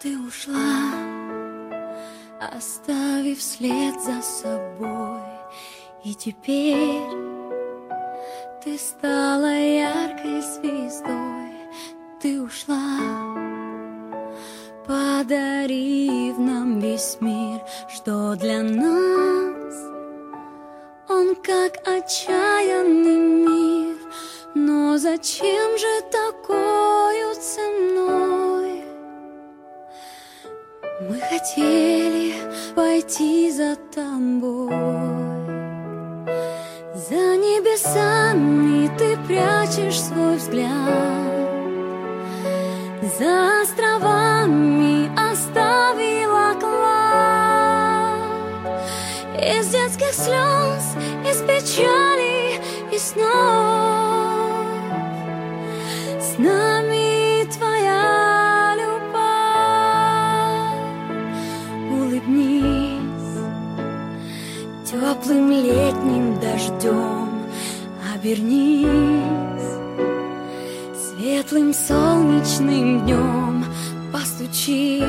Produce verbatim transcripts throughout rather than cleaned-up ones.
Ты ушла, оставив след за собой, и теперь ты стала яркой звездой. Ты ушла, подарив нам весь мир, что для нас он как отчаянный мир. Но зачем же такою ценой? Мы хотели пойти за тобой. За небесами ты прячешь свой взгляд, за островами оставила клад. Из детских слез, из печали и снов с нами твоя любовь. Улыбнись теплым летним дождем, обернись светлым солнечным днем. Постучи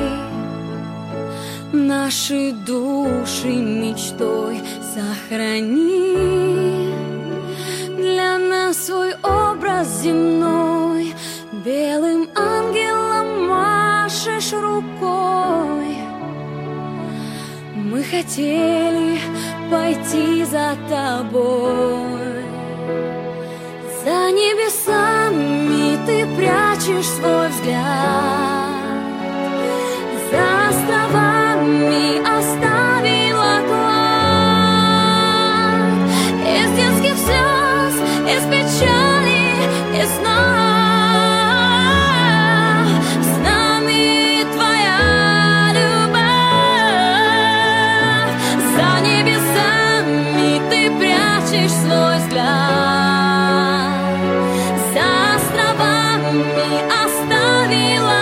наши души мечтой, сохрани для нас свой образ земной. Белым ангелом машешь рукой. Мы хотели пойти за тобой. За небесами ты прячешь свой взгляд, за островами оставила клад. Из детских слез, из печали и снов с нами твоя любовь. За небесами ты прячешь свой взгляд, за островами оставила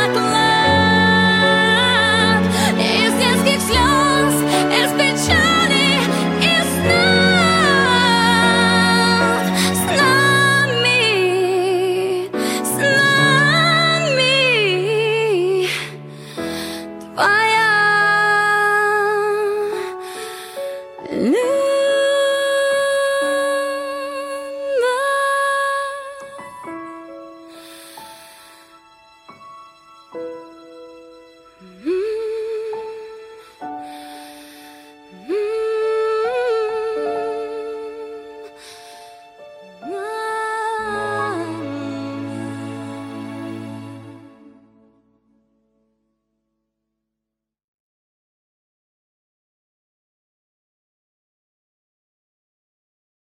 клад. Из детских слез, из печали и снов с нами, с нами твоя любовь. Thank you.